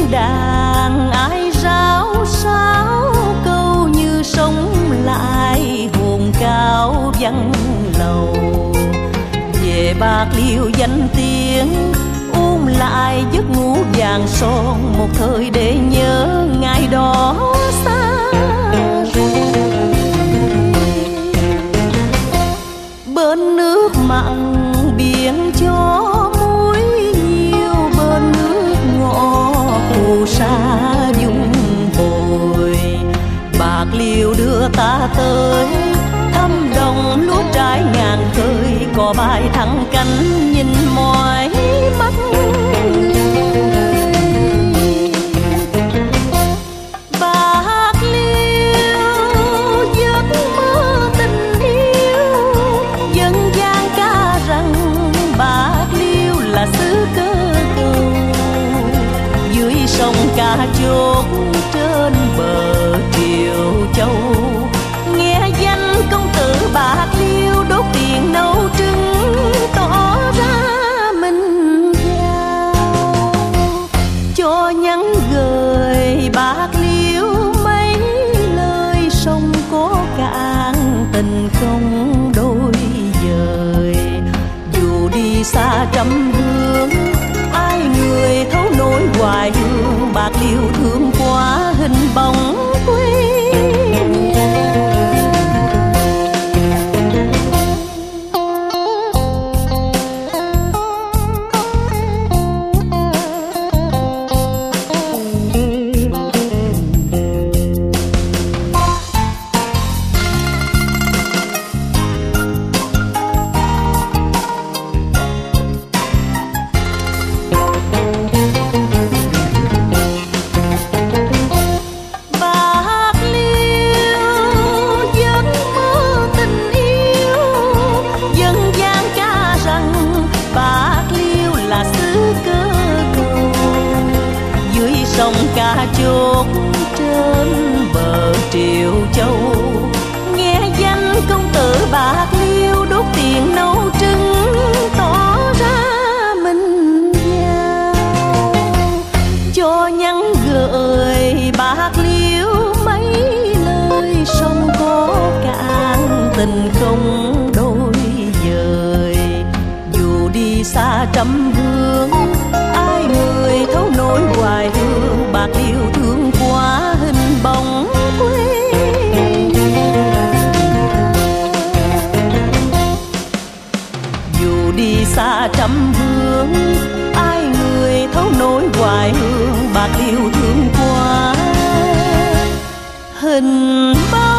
đàn ai ráo sáo câu như sống lại hồn cao vắng lầu. Về Bạc Liêu danh tiếng ôm lại giấc ngủ vàng son, một thời để nhớ ngày đó xa rồi. Bên nước mặn biển cho muối nhiều, bên nước ngọt phù sa dung bồi. Bạc Liêu đưa ta tới thăm đồng lúa trái ngàn khơi, cò bay thẳng cánh nhìn mỏi mắt người. Bạc Liêu giấc mơ tình yêu, dân gian ca rằng Bạc Liêu là xứ cơ cầu. Dưới sông Ca Chốt trên bờ Triều Châu, nghe danh công tử Bạc Liêu đốt tiền nấu trứng, tỏ ra mình giàu. Cho nhắn gửi Bạc Liêu mấy lời sông có cạn, tình không đôi dời. Dù đi xa trăm hương, ai người thấu nỗi hoài hương, Bạc Liêu thương quá hình bóng quê nhà. Sông Ca Chốt trên bờ Triều Châu, nghe danh công tử Bạc Liêu đốt tiền nấu trứng, tỏ ra mình giàu. Cho nhắn gửi Bạc Liêu mấy lời sông có cạn, tình không đôi dời. Dù đi xa trăm hương, ai người thấu nỗi hoài hương, Bạc Liêu thương quá hình bóng quê nhà. Dù đi xa trăm hương, ai người thấu nỗi hoài hương, Bạc Liêu thương quá hình bóng.